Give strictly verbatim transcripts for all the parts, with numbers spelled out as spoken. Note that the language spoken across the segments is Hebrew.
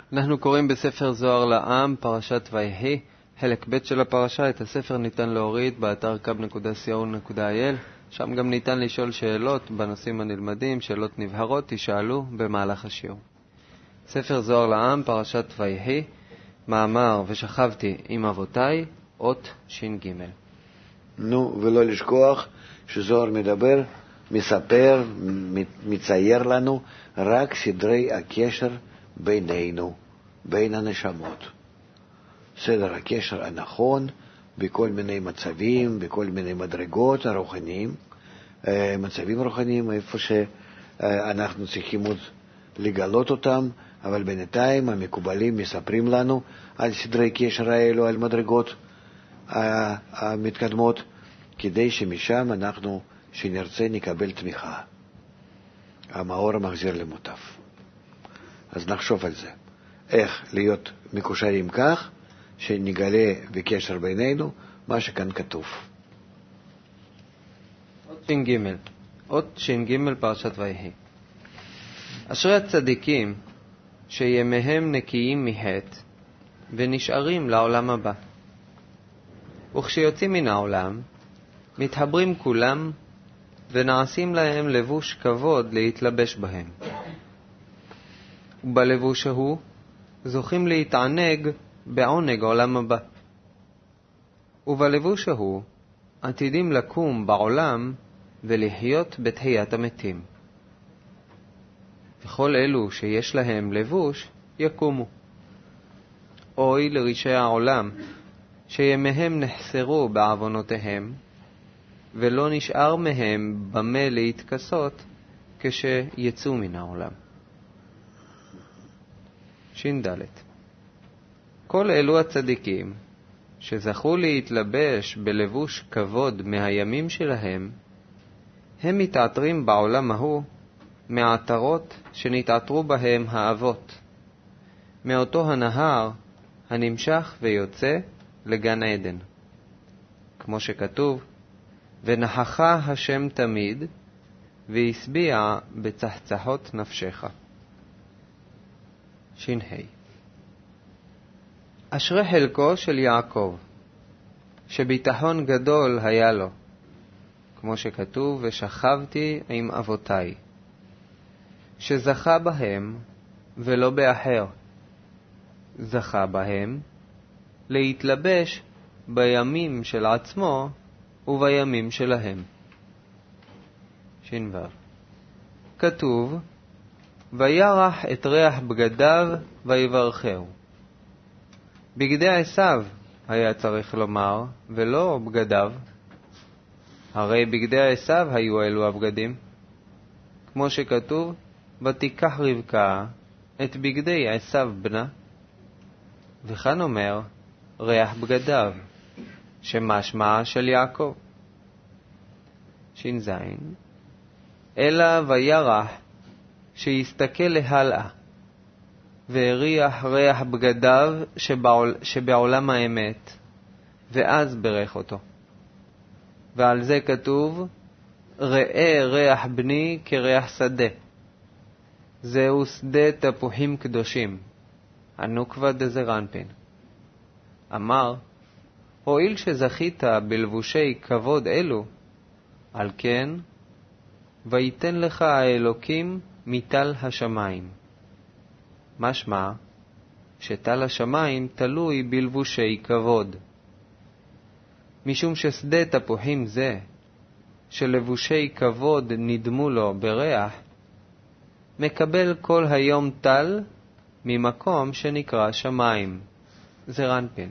אנחנו קוראים בספר זוהר לעם, פרשת ויהי, חלק ב' של הפרשה. את הספר ניתן להוריד באתר קו נקודה סי או נקודה איי אל. שם גם ניתן לשאול שאלות בנושאים הנלמדים, שאלות נבהרות, תשאלו במהלך השיעור. ספר זוהר לעם, פרשת ויהי, מאמר ושכבתי עם אבותיי, אות ש"ג. נו, ולא לשכוח שזוהר מדבר, מספר, מצייר לנו רק סדרי הקשר בינינו, בין הנשמות. סדר הקשר הנכון בכל מיני מצבים, בכל מיני מדרגות הרוחניים, מצבים רוחניים, איפה שאנחנו צריכים עוד לגלות אותם, אבל בינתיים המקובלים מספרים לנו על סדרי קשר האלו, על מדרגות המתקדמות, כדי שמשם אנחנו, שנרצה, נקבל תמיכה. המאור המחזיר למוטף. אז נחשוב על זה. איך להיות מקושרים כך, שנגלה בקשר בינינו מה שכאן כתוב. אות ש"ג. אות ש"ג פרשת ויהי. אשרי הצדיקים שימיהם נקיים מחטא ונשארים לעולם הבא. וכשיוצאים מן העולם, מתחברים כולם ונעשים להם לבוש כבוד להתלבש בהם. ובלבוש ההוא זוכים להתענג בעונג עולם הבא. ובלבוש ההוא עתידים לקום בעולם ולחיות בתחיית המתים. וכל אלו שיש להם לבוש יקומו. אוי לרשעי העולם שימיהם נחסרו בעוונותיהם, ולא נשאר מהם במה להתכסות כשיצאו מן העולם. ש"ד. כל אלו הצדיקים שזכו להתלבש בלבוש כבוד מהימים שלהם, הם מתעטרים בעולם ההוא מעטרות שנתעטרו בהם האבות, מאותו הנהר הנמשך ויוצא לגן עדן. כמו שכתוב, ונחכה השם תמיד, והשביע בצחצחות נפשך. ש"ה. אשרי חלקו של יעקב, שביטחון גדול היה לו, כמו שכתוב, ושכבתי עם אבותיי, שזכה בהם ולא באחר, זכה בהם להתלבש בימים של עצמו ובימים שלהם. ש"ו. כתוב, וירח את ריח בגדיו ויברכהו. בגדי עשיו היה צריך לומר, ולא בגדיו. הרי בגדי עשיו היו אלו הבגדים. כמו שכתוב, ותיקח רבקה את בגדי עשיו בנה. וכאן אומר, ריח בגדיו, שמשמע של יעקב. ש"ז. אלא וירח שיסתכל להלאה, והריח ריח בגדיו שבעול, שבעולם האמת, ואז ברך אותו. ועל זה כתוב, ראה ריח בני כריח שדה. זהו שדה תפוחים קדושים, הנוקבה דזרנפין. אמר, הואיל שזכית בלבושי כבוד אלו, על כן, ויתן לך האלוקים מטל השמיים. משמע, שטל השמיים תלוי בלבושי כבוד. משום ששדה תפוחים זה, שלבושי כבוד נדמו לו בריח, מקבל כל היום טל ממקום שנקרא שמיים, זרנפין.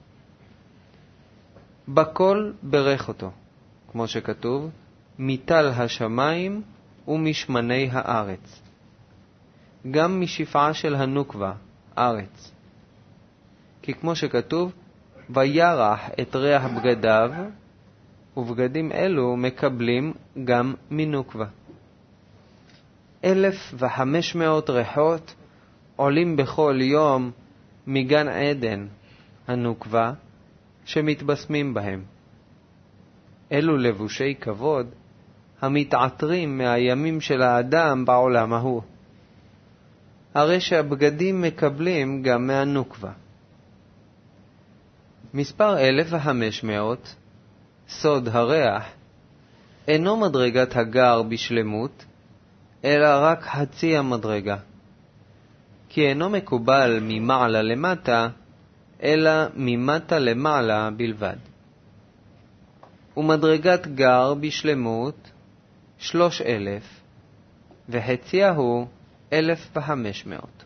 בכל ברך אותו, כמו שכתוב, מטל השמיים ומשמני הארץ. גם משפעה של הנוקבה, ארץ. כי כמו שכתוב, וירח את ריח בגדיו, ובגדים אלו מקבלים גם מנוקבה. אלף וחמש מאות ריחות עולים בכל יום מגן עדן, הנוקבה, שמתבשמים בהם. אלו לבושי כבוד המתעטרים מהימים של האדם בעולם ההוא. הרי שהבגדים מקבלים גם מהנוקבה. מספר אלף וחמש מאות, סוד הריח, אינו מדרגת הגר בשלמות, אלא רק חצי המדרגה. כי אינו מקובל ממעלה למטה, אלא ממטה למעלה בלבד. ומדרגת גר בשלמות שלוש אלף, וחציה הוא אלף וחמש מאות.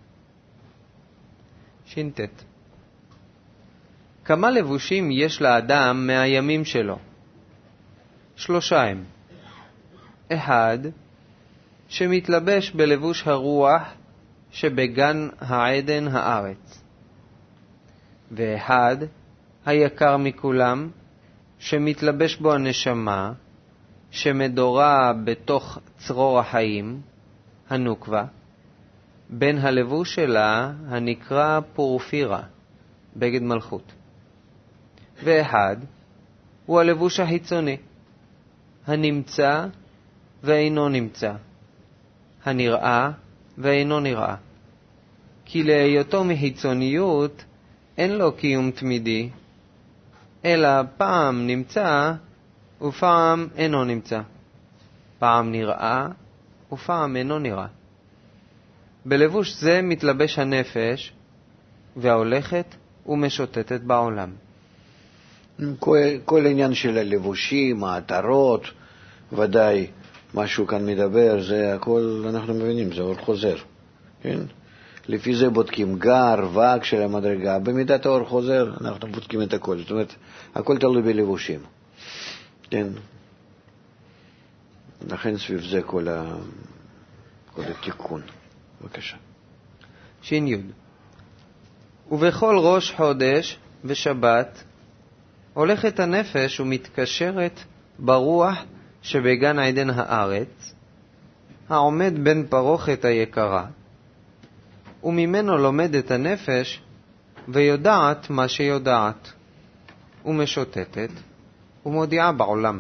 שינטט. כמה לבושים יש לאדם מהימים שלו? שלושה הם. אחד, שמתלבש בלבוש הרוח שבגן העדן הארץ. ואחד, היקר מכולם, שמתלבש בו הנשמה, שמדורה בתוך צרור החיים, הנוקבה, בין הלבוש שלה הנקרא פורפירה, בגד מלכות. ואחד, הוא הלבוש החיצוני, הנמצא ואינו נמצא, הנראה ואינו נראה. כי להיותו מחיצוניות אין לו קיום תמידי, אלא פעם נמצא ופעם אינו נמצא, פעם נראה ופעם אינו נראה. בלבוש זה מתלבש הנפש והולכת ומשוטטת בעולם. כל, כל עניין של הלבושים, העטרות, ודאי משהו כאן מדבר, זה הכל אנחנו מבינים, זה אור חוזר. כן? לפי זה בודקים גר, וק של המדרגה, במידת האור חוזר אנחנו בודקים את הכל, זאת אומרת, הכל תלוי בלבושים. כן? לכן סביב זה כל, ה... כל התיקון. בבקשה. שין יוד. ובכל ראש חודש ושבת הולכת הנפש ומתקשרת ברוח שבגן עדן הארץ, העומד בין פרוכת היקרה, וממנו לומדת הנפש ויודעת מה שיודעת, ומשוטטת ומודיעה בעולם.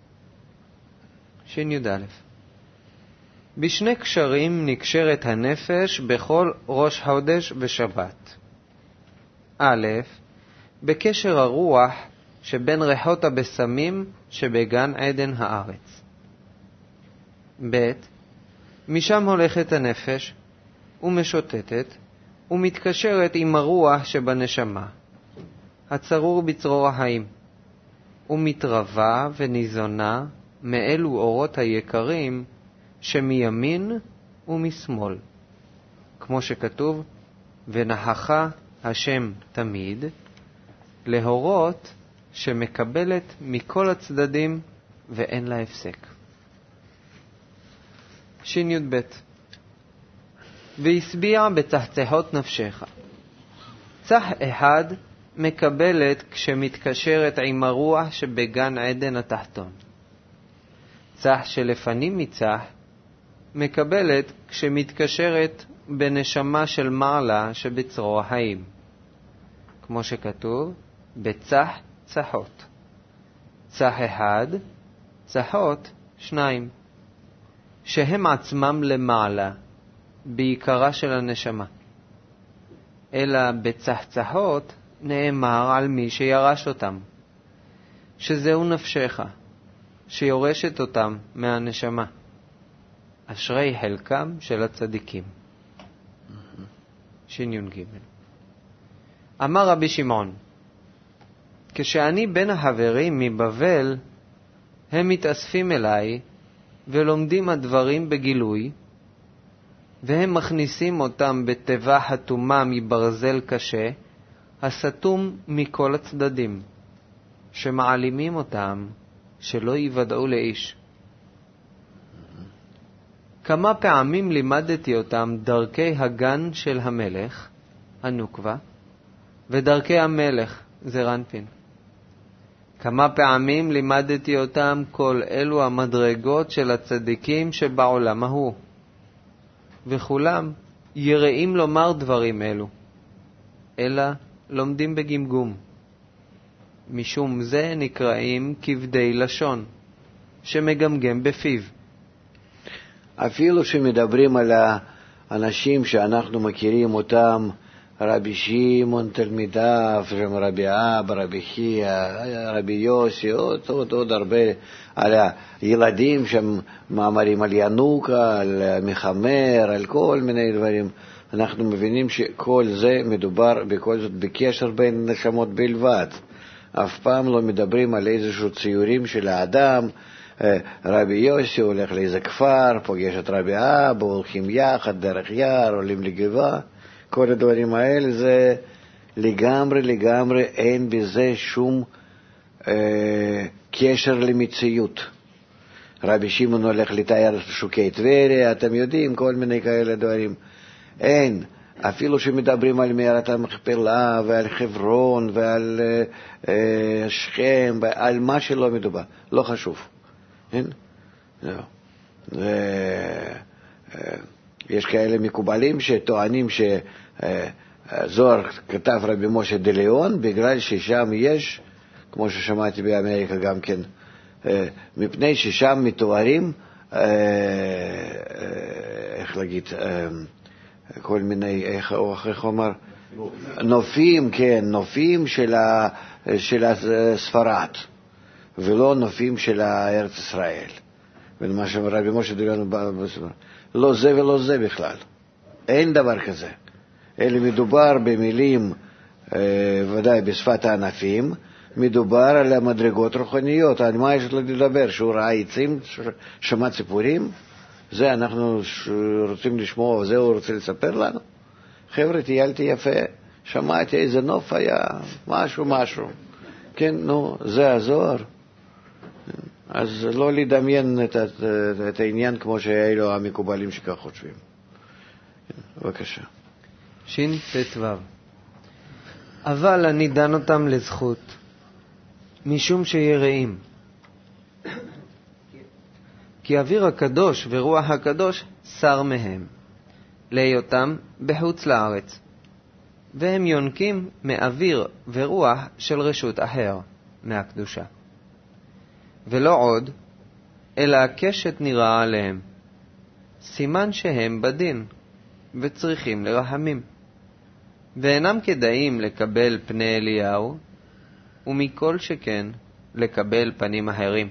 שין יוד א'. בשני קשרים נקשרת הנפש בכל ראש חודש ושבת. א', בקשר הרוח שבין ריחות הבשמים שבגן עדן הארץ. ב', משם הולכת הנפש ומשוטטת ומתקשרת עם הרוח שבנשמה, הצרור בצרור החיים, ומתרבה וניזונה מאלו אורות היקרים שמימין ומשמאל, כמו שכתוב, ונחכה השם תמיד, להורות שמקבלת מכל הצדדים ואין לה הפסק. שין יוד ב'. והסביע בצחצחות נפשך. צח אחד מקבלת כשמתקשרת עם הרוח שבגן עדן התחתון. צח שלפנים מצח מקבלת כשמתקשרת בנשמה של מעלה שבצרור החיים, כמו שכתוב, בצח צחות. צח אחד, צחות שניים, שהם עצמם למעלה, בעיקרה של הנשמה. אלא בצחצחות נאמר על מי שירש אותם, שזהו נפשך, שיורשת אותם מהנשמה. אשרי חלקם של הצדיקים. שין יון ג'. אמר רבי שמעון, כשאני בין החברים מבבל, הם מתאספים אליי ולומדים הדברים בגילוי, והם מכניסים אותם בטבע חתומה מברזל קשה, הסתום מכל הצדדים, שמעלימים אותם שלא יוודעו לאיש. כמה פעמים לימדתי אותם דרכי הגן של המלך, הנוקבה, ודרכי המלך, זרנפין. כמה פעמים לימדתי אותם כל אלו המדרגות של הצדיקים שבעולם ההוא, וכולם יראים לומר דברים אלו, אלא לומדים בגמגום. משום זה נקראים כבדי לשון, שמגמגם בפיו. אפילו שמדברים על, ה, אנשים שאנחנו מכירים אותם, רבי שמעון תלמידיו, רבי אבא, רבי חייא, רבי יוסי, עוד, עוד, עוד הרבה, על הילדים שם מאמרים על ינוקה, על מחמר, על כל מיני דברים. אנחנו מבינים שכל זה מדובר בכל זאת בקשר בין נשמות בלבד. אף פעם לא מדברים על איזשהו ציורים של האדם. רבי יוסי הולך לאיזה כפר, פוגש את רבי אבא, הולכים יחד דרך יער, עולים לגבעה. כל הדברים האלה זה לגמרי, לגמרי אין בזה שום אה, קשר למציאות. רבי שמעון הולך לתאר שוקי טבריה, אתם יודעים, כל מיני כאלה דברים. אין, אפילו שמדברים על מערת המכפלה ועל חברון ועל אה, אה, שכם ועל מה שלא מדובר, לא חשוב. אין? לא. ו... אה, יש כאלה מקובלים שטוענים שזוהר כתב רבי משה דליאון בגלל ששם יש, כמו ששמעתי באמריקה גם כן, מפני ששם מתוארים, איך להגיד, כל מיני, איך, איך אומר, נופים, כן, נופים של, ה, של הספרד, ולא נופים של ארץ ישראל. ומה שרבי משה דליאון בספרד. לא זה ולא זה בכלל. אין דבר כזה. אלא מדובר במילים, אה, ודאי בשפת הענפים, מדובר על המדרגות רוחניות. על מה יש לו לדבר? שהוא ראה עצים, שמע ציפורים? זה אנחנו רוצים לשמוע, זה הוא רוצה לספר לנו? חבר'ה, טיילתי יפה, שמעתי איזה נוף היה, משהו משהו. כן, נו, זה הזוהר. אז לא לדמיין את, את, את העניין כמו שאלו המקובלים שכך חושבים. בבקשה. שין תתו. אבל אני דן אותם לזכות, משום שיראים. כי אוויר הקדוש ורוח הקדוש שר מהם, להיותם בחוץ לארץ, והם יונקים מאוויר ורוח של רשות אחר, מהקדושה. ולא עוד, אלא הקשת נראה עליהם, סימן שהם בדין, וצריכים לרחמים. ואינם כדאים לקבל פני אליהו, ומכל שכן לקבל פנים אחרים.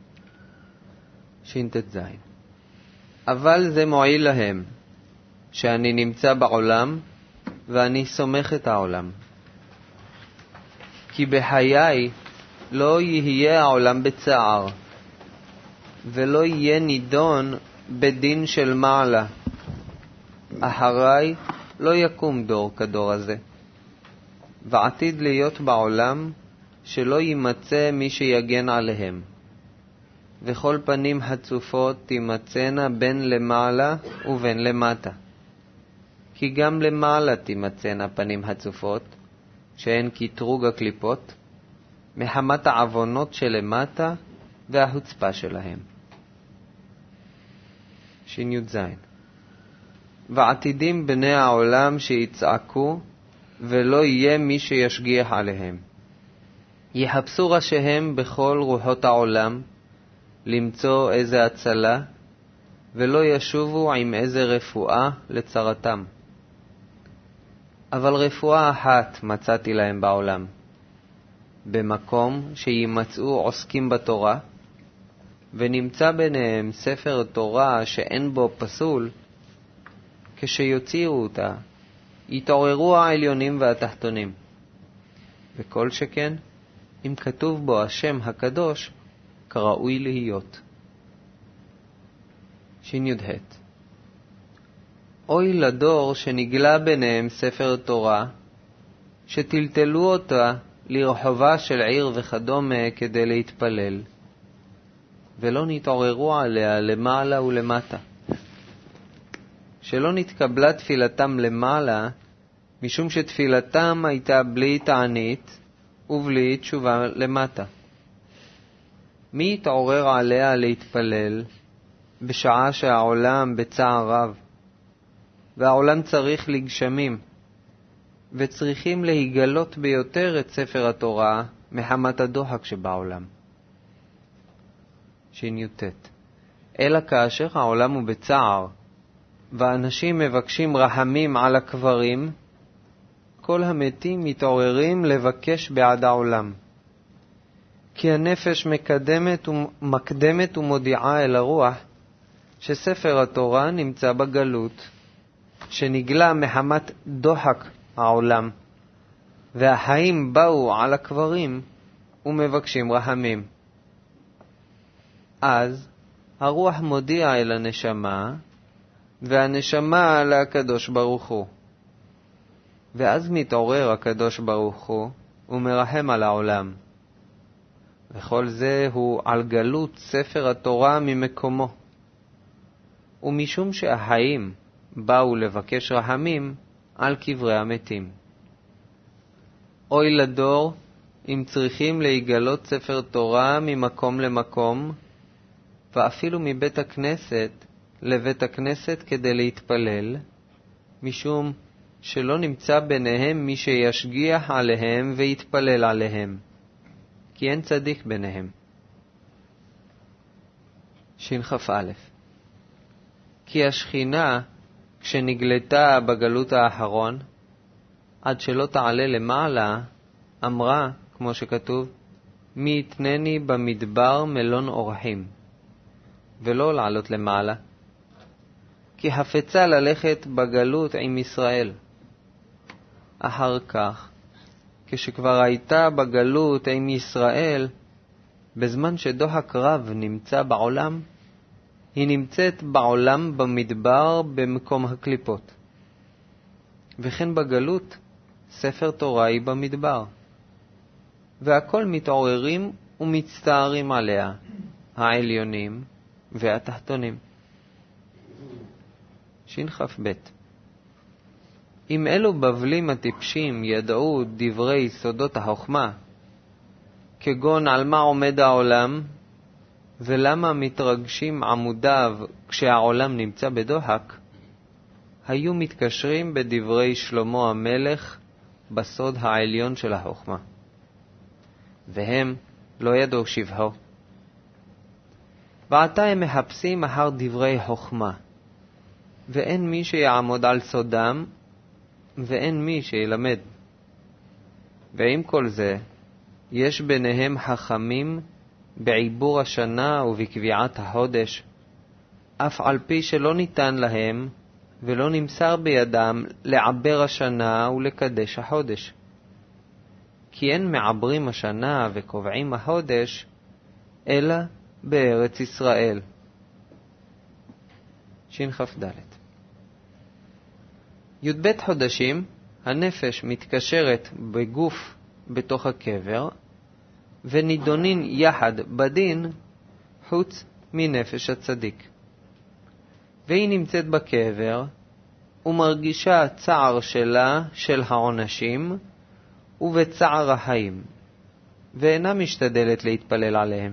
שינתת זין. אבל זה מועיל להם, שאני נמצא בעולם, ואני סומך את העולם. כי בחיי לא יהיה העולם בצער, ולא יהיה נידון בדין של מעלה. אחריי לא יקום דור כדור הזה, ועתיד להיות בעולם שלא יימצא מי שיגן עליהם, וכל פנים הצופות תימצאנה בין למעלה ובין למטה. כי גם למעלה תימצאנה פנים הצופות, שהן כתרוג הקליפות, מחמת העוונות שלמטה והחוצפה שלהם. שין זין. ועתידים בני העולם שיצעקו, ולא יהיה מי שישגיח עליהם. יחפשו ראשיהם בכל רוחות העולם, למצוא איזה הצלה, ולא ישובו עם איזה רפואה לצרתם. אבל רפואה אחת מצאתי להם בעולם, במקום שימצאו עוסקים בתורה, ונמצא ביניהם ספר תורה שאין בו פסול, כשיוציאו אותה, יתעוררו העליונים והתחתונים. וכל שכן, אם כתוב בו השם הקדוש, כראוי להיות. שין יודהת. אוי לדור שנגלה ביניהם ספר תורה, שטלטלו אותה לרחובה של עיר וכדומה כדי להתפלל, ולא נתעוררו עליה למעלה ולמטה. שלא נתקבלה תפילתם למעלה, משום שתפילתם הייתה בלי תענית ובלי תשובה למטה. מי יתעורר עליה להתפלל בשעה שהעולם בצער רב, והעולם צריך לגשמים, וצריכים להיגלות ביותר את ספר התורה מחמת הדוחק שבעולם. שין יוטט. אלא כאשר העולם הוא בצער, ואנשים מבקשים רחמים על הקברים, כל המתים מתעוררים לבקש בעד העולם. כי הנפש מקדמת ומקדמת ומודיעה אל הרוח שספר התורה נמצא בגלות, שנגלה מחמת דוחק העולם, והחיים באו על הקברים ומבקשים רחמים. אז הרוח מודיע אל הנשמה, והנשמה לקדוש ברוך הוא. ואז מתעורר הקדוש ברוך הוא ומרחם על העולם. וכל זה הוא על גלות ספר התורה ממקומו. ומשום שהחיים באו לבקש רחמים על קברי המתים. אוי לדור אם צריכים להיגלות ספר תורה ממקום למקום, ואפילו מבית הכנסת לבית הכנסת כדי להתפלל, משום שלא נמצא ביניהם מי שישגיח עליהם ויתפלל עליהם, כי אין צדיק ביניהם. שכ"א. כי השכינה, כשנגלתה בגלות האחרון, עד שלא תעלה למעלה, אמרה, כמו שכתוב, מי יתנני במדבר מלון אורחים, ולא לעלות למעלה, כי חפצה ללכת בגלות עם ישראל. אחר כך, כשכבר הייתה בגלות עם ישראל, בזמן שדוחק רב נמצא בעולם, היא נמצאת בעולם במדבר במקום הקליפות. וכן בגלות, ספר תורה היא במדבר. והכל מתעוררים ומצטערים עליה, העליונים והתחתונים. שכ"ב. אם אלו בבלים הטיפשים ידעו דברי סודות החוכמה, כגון על מה עומד העולם, ולמה מתרגשים עמודיו כשהעולם נמצא בדוחק, היו מתקשרים בדברי שלמה המלך בסוד העליון של החוכמה. והם לא ידעו שבחו. ועתה הם מחפשים אחר דברי חוכמה, ואין מי שיעמוד על סודם, ואין מי שילמד. ועם כל זה, יש ביניהם חכמים בעיבור השנה ובקביעת החודש, אף על פי שלא ניתן להם ולא נמסר בידם לעבר השנה ולקדש החודש. כי אין מעברים השנה וקובעים החודש, אלא בארץ ישראל. שכ"ד. י"ב חודשים, הנפש מתקשרת בגוף בתוך הקבר, ונידונין יחד בדין חוץ מנפש הצדיק. והיא נמצאת בקבר, ומרגישה צער שלה של העונשים, ובצער החיים, ואינה משתדלת להתפלל עליהם.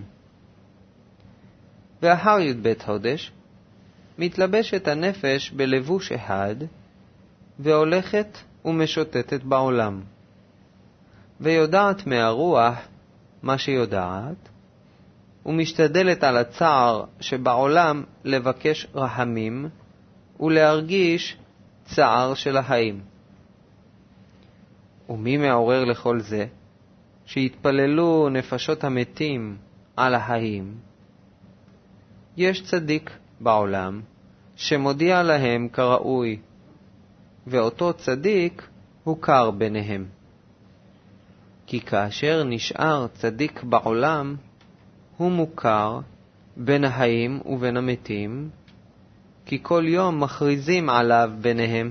ואחר י"ב חודש, מתלבשת הנפש בלבוש אחד, והולכת ומשוטטת בעולם, ויודעת מהרוח מה שיודעת, ומשתדלת על הצער שבעולם לבקש רחמים, ולהרגיש צער של החיים. ומי מעורר לכל זה? שהתפללו נפשות המתים על החיים. יש צדיק בעולם שמודיע להם כראוי, ואותו צדיק הוכר ביניהם. כי כאשר נשאר צדיק בעולם, הוא מוכר בין החיים ובין המתים, כי כל יום מכריזים עליו ביניהם.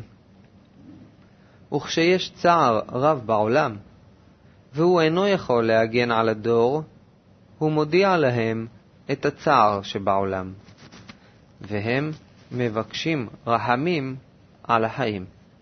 וכשיש צער רב בעולם, והוא אינו יכול להגן על הדור, הוא מודיע להם את הצער שבעולם, והם מבקשים רחמים על החיים.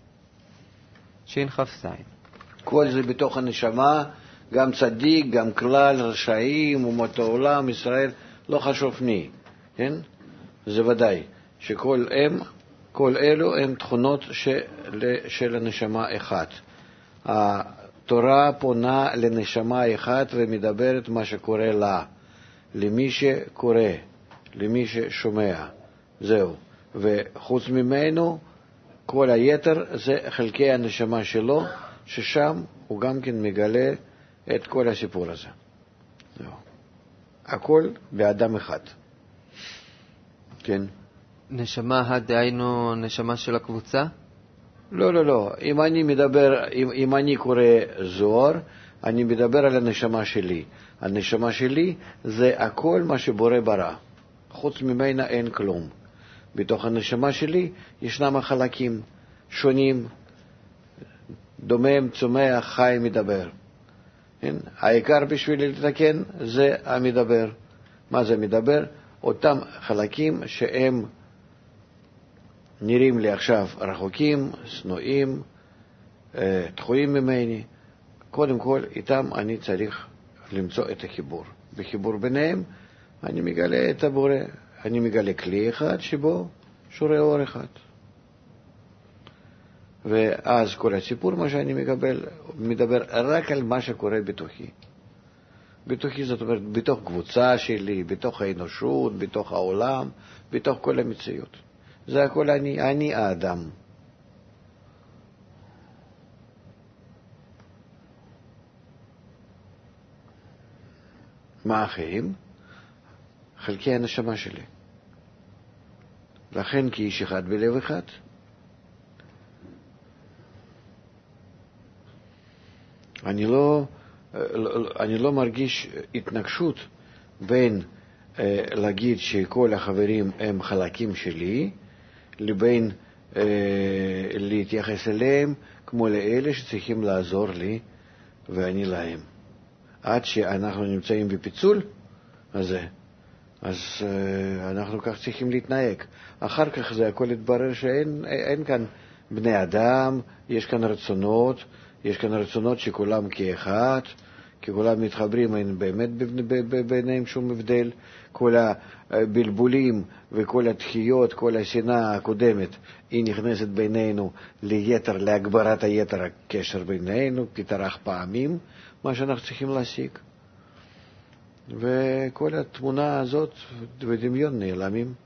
שכ"ז. כל זה בתוך הנשמה, גם צדיק, גם כלל, רשעים, אומות העולם, ישראל, לא חשוב מי, כן? זה ודאי, שכל הם, כל אלו הם תכונות של, של הנשמה אחת. התורה פונה לנשמה אחת ומדברת מה שקורה לה, למי שקורא, למי ששומע. זהו. וחוץ ממנו, כל היתר זה חלקי הנשמה שלו, ששם הוא גם כן מגלה את כל הסיפור הזה. הכל באדם אחד. כן. נשמה, דהיינו נשמה של הקבוצה? לא, לא, לא. אם אני מדבר, אם, אם אני קורא זוהר, אני מדבר על הנשמה שלי. הנשמה שלי זה הכל מה שבורא ברא. חוץ ממנה אין כלום. בתוך הנשמה שלי ישנם החלקים שונים, דומם, צומח, חי, מדבר. כן? העיקר בשביל לתקן זה המדבר. מה זה מדבר? אותם חלקים שהם נראים לי עכשיו רחוקים, שנואים, דחויים ממני. קודם כל, איתם אני צריך למצוא את החיבור. בחיבור ביניהם אני מגלה את הבורא. אני מגלה כלי אחד שבו שורה אור אחד. ואז כל הסיפור, מה שאני מקבל, מדבר רק על מה שקורה בתוכי. בתוכי, זאת אומרת, בתוך קבוצה שלי, בתוך האנושות, בתוך העולם, בתוך כל המציאות. זה הכל אני, אני האדם. מה האחרים? חלקי הנשמה שלי. לכן כאיש אחד בלב אחד. אני לא, אני לא מרגיש התנגשות בין אה, להגיד שכל החברים הם חלקים שלי, לבין אה, להתייחס אליהם כמו לאלה שצריכים לעזור לי ואני להם. עד שאנחנו נמצאים בפיצול הזה, אז אה, אנחנו כך צריכים להתנהג. אחר כך זה הכל יתברר שאין אין כאן בני אדם, יש כאן רצונות, יש כאן רצונות שכולם כאחד, כי כולם מתחברים, אין באמת ביניהם שום הבדל. כל הבלבולים וכל התחיות, כל השנאה הקודמת, היא נכנסת בינינו ליתר, להגברת היתר הקשר בינינו, כתרח פעמים, מה שאנחנו צריכים להשיג. וכל התמונה הזאת ודמיון נעלמים.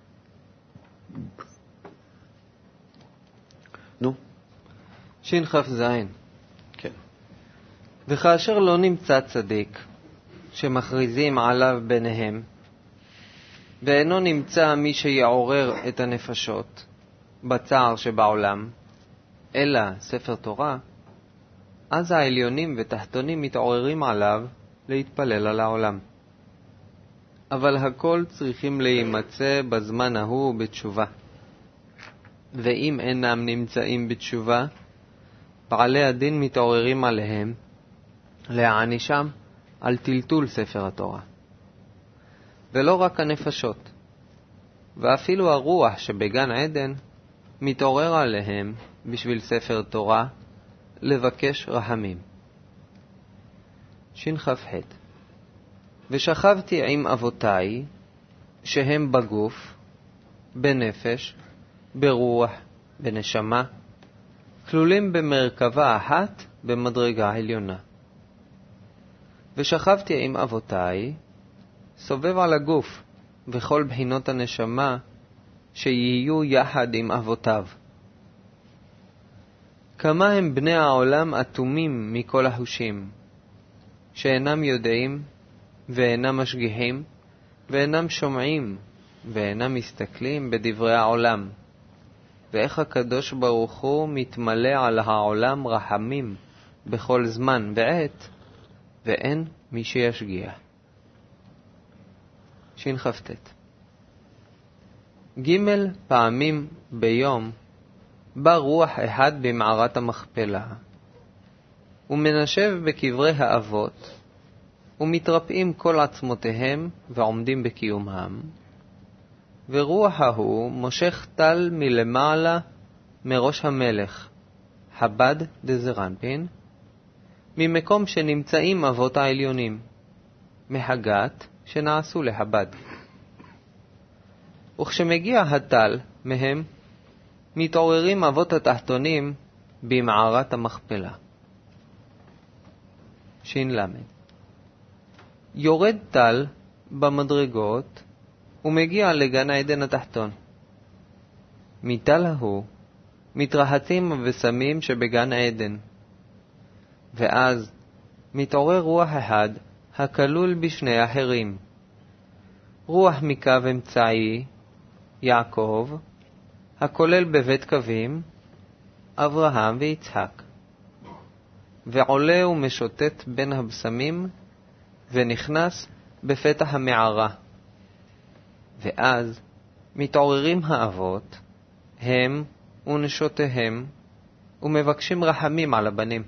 נו. שין חף זין. כן. וכאשר לא נמצא צדיק שמכריזים עליו ביניהם, ואינו נמצא מי שיעורר את הנפשות בצער שבעולם, אלא ספר תורה, אז העליונים ותחתונים מתעוררים עליו להתפלל על העולם. אבל הכל צריכים להימצא בזמן ההוא בתשובה. ואם אינם נמצאים בתשובה, בעלי הדין מתעוררים עליהם להענישם על טלטול ספר התורה. ולא רק הנפשות, ואפילו הרוח שבגן עדן מתעורר עליהם בשביל ספר תורה לבקש רחמים. שנח"ח. ושכבתי עם אבותיי שהם בגוף, בנפש, ברוח, בנשמה, כלולים במרכבה אחת במדרגה העליונה. ושכבתי עם אבותיי סובב על הגוף וכל בחינות הנשמה שיהיו יחד עם אבותיו. כמה הם בני העולם אטומים מכל החושים, שאינם יודעים ואינם משגיחים ואינם שומעים ואינם מסתכלים בדברי העולם, ואיך הקדוש ברוך הוא מתמלא על העולם רחמים בכל זמן ועת, ואין מי שישגיח. שנח"ט. ג' פעמים ביום בא רוח אחד במערת המכפלה, ומנשב בקברי האבות, ומתרפאים כל עצמותיהם ועומדים בקיומם, ורוח ההוא מושך טל מלמעלה מראש המלך, חב"ד דזרנפין, ממקום שנמצאים אבות העליונים, מהגת שנעשו לחב"ד. וכשמגיע הטל מהם, מתעוררים אבות התחתונים במערת המכפלה. שין למד. יורד טל במדרגות ומגיע לגן העדן התחתון, מטל ההוא מתרהטים הבשמים שבגן עדן. ואז מתעורר רוח אחד הכלול בשני האחרים. רוח מקו אמצעי, יעקב, הכולל בבית קווים, אברהם ויצחק. ועולה ומשוטט בין הבשמים, ונכנס בפתח המערה. ואז מתעוררים האבות, הם ונשותיהם, ומבקשים רחמים על הבנים.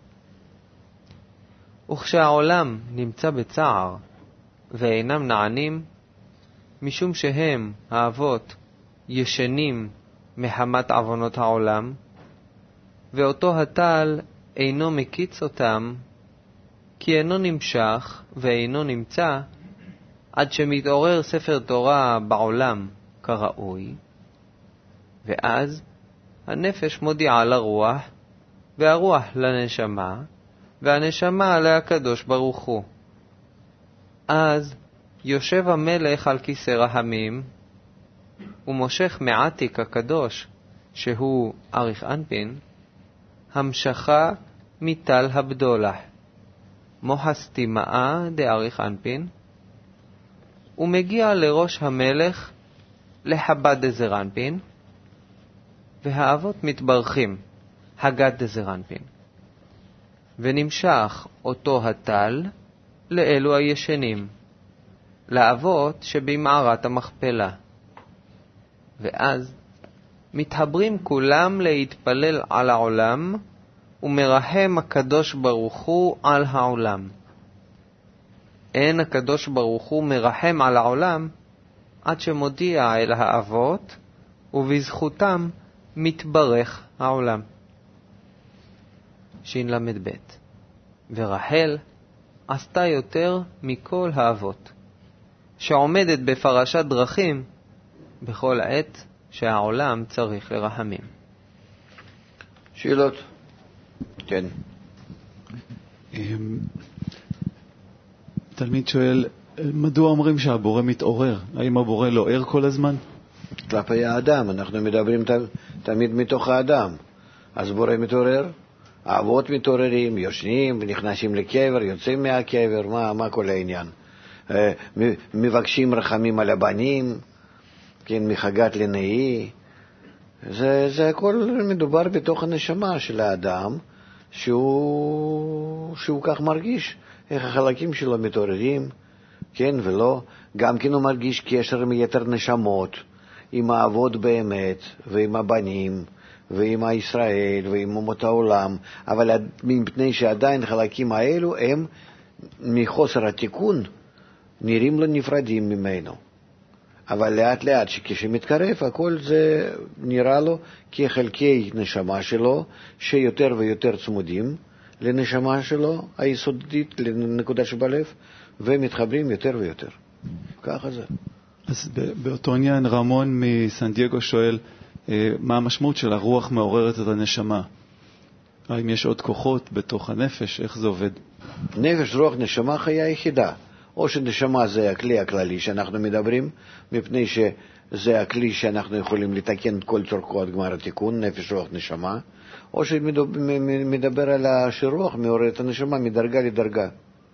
וכשהעולם נמצא בצער, ואינם נענים, משום שהם, האבות, ישנים מחמת עוונות העולם, ואותו הטל אינו מקיץ אותם, כי אינו נמשך ואינו נמצא, עד שמתעורר ספר תורה בעולם כראוי, ואז הנפש מודיעה לרוח, והרוח לנשמה, והנשמה להקדוש ברוך הוא. אז יושב המלך על כיסא רחמים, ומושך מעתיק הקדוש, שהוא אריך אנפין, המשכה מטל הבדולח, מוחסטימאה דאריך אנפין, ומגיע לראש המלך לחב"ד דזרנפין, והאבות מתברכים, הגד דזרנפין. ונמשך אותו הטל לאלו הישנים, לאבות שבמערת המכפלה. ואז מתחברים כולם להתפלל על העולם, ומרחם הקדוש ברוך הוא על העולם. אין הקדוש ברוך הוא מרחם על העולם, עד שמודיע אל האבות, ובזכותם מתברך העולם. שין למד בית. ורחל עשתה יותר מכל האבות, שעומדת בפרשת דרכים בכל העת שהעולם צריך לרחמים. שאלות? כן. תלמיד שואל, מדוע אומרים שהבורא מתעורר? האם הבורא לא ער כל הזמן? כלפי האדם, אנחנו מדברים ת, תמיד מתוך האדם. אז בורא מתעורר, האבות מתעוררים, יושנים, נכנסים לקבר, יוצאים מהקבר, מה, מה כל העניין? מבקשים רחמים על הבנים, כן, מחגת לנאי. זה, זה הכל מדובר בתוך הנשמה של האדם, שהוא, שהוא כך מרגיש, איך החלקים שלו מתעוררים, כן ולא. גם כן הוא מרגיש קשר עם יתר נשמות, עם האבות באמת, ועם הבנים, ועם הישראל, ועם אומות העולם, אבל מפני שעדיין חלקים האלו הם מחוסר התיקון, נראים לו נפרדים ממנו. אבל לאט לאט שכשמתקרב הכל זה נראה לו כחלקי נשמה שלו, שיותר ויותר צמודים לנשמה שלו היסודית, לנקודה שבלב, ומתחברים יותר ויותר. ככה זה. אז באותו עניין רמון מסן דייגו שואל, מה המשמעות של הרוח מעוררת את הנשמה? האם יש עוד כוחות בתוך הנפש? איך זה עובד? נפש, רוח, נשמה, חיה יחידה. או שנשמה זה הכלי הכללי שאנחנו מדברים, מפני שזה הכלי שאנחנו יכולים לתקן את כל צורכו עד גמר התיקון, נפש, רוח, נשמה, או שמדבר על שרוח מעורר את הנשמה מדרגה לדרגה,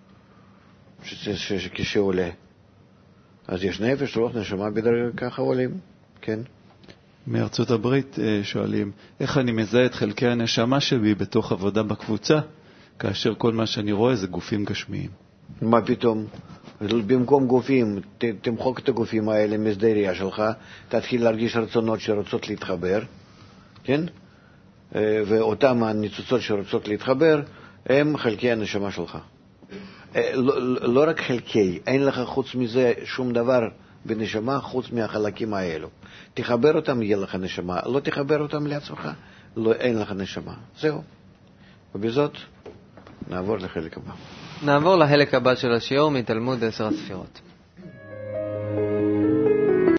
כשעולה. אז יש נפש, רוח, נשמה, בדרגה ככה עולים, כן. מארצות הברית שואלים, איך אני מזהה את חלקי הנשמה שבי בתוך עבודה בקבוצה, כאשר כל מה שאני רואה זה גופים גשמיים? מה פתאום? במקום גופים, ת, תמחוק את הגופים האלה משדה ראייה שלך, תתחיל להרגיש רצונות שרוצות להתחבר, כן? ואותם הניצוצות שרוצות להתחבר, הם חלקי הנשמה שלך. לא, לא רק חלקי, אין לך חוץ מזה שום דבר בנשמה חוץ מהחלקים האלו. תחבר אותם, יהיה לך נשמה. לא תחבר אותם לעצמך, לא, אין לך נשמה. זהו. ובזאת נעבור לחלק הבא. נעבור לחלק הבא של השיעור מתלמוד עשר הספירות.